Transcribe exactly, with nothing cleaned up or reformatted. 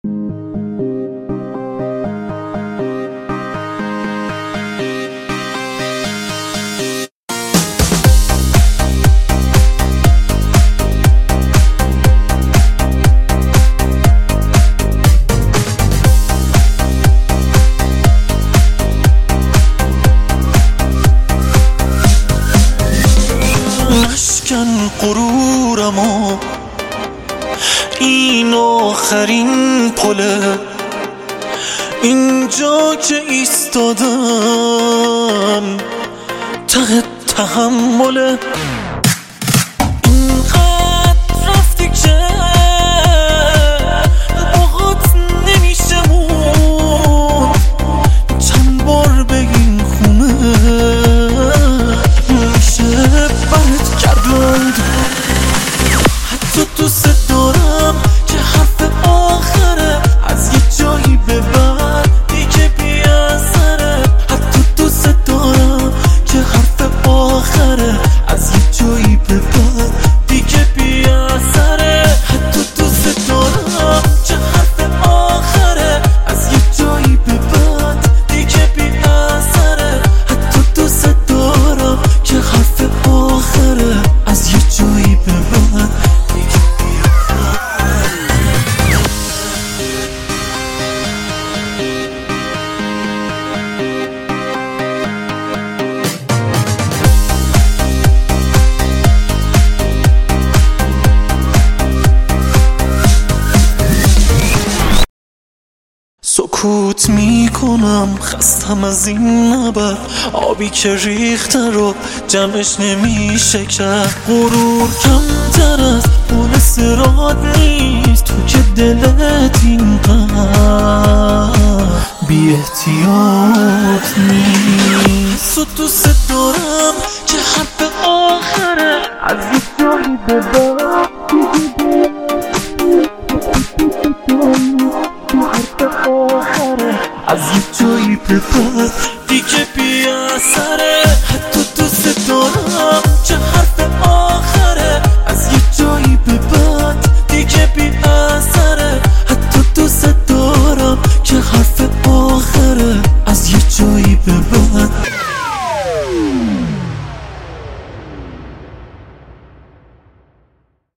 مشکن غرورمو، این آخرین پله، اینجا که ایستادم ته تحمله. اینقدر رفتی که باهات نمیشه مون، چند بار به این خونه میشه برت گرداند. حتی دوست دارم که حرف آخره از یه جایی به بعد دیگه بی اثره. حتی دوست دارم که حرف آخره از یه جایی به بعد دیگه بی اثره. حتی دوست دارم که حرف آخره از یه جایی به بعد دیگه بی اثره. حتی دوست دارم که حرف آخره از یه جایی به بعد دیگه بی سکوت میکنم، خستم از این نبر آبی که ریخته رو جمعش نمیشه کرد. غرور کمتر از پول سرات نیست، تو که دلت اینقدر بی احتیاط نیست. و دوست دارم که حرف آخره از یه جایی به بعد از یه جایی به بعد دیگه بی اثره. حتی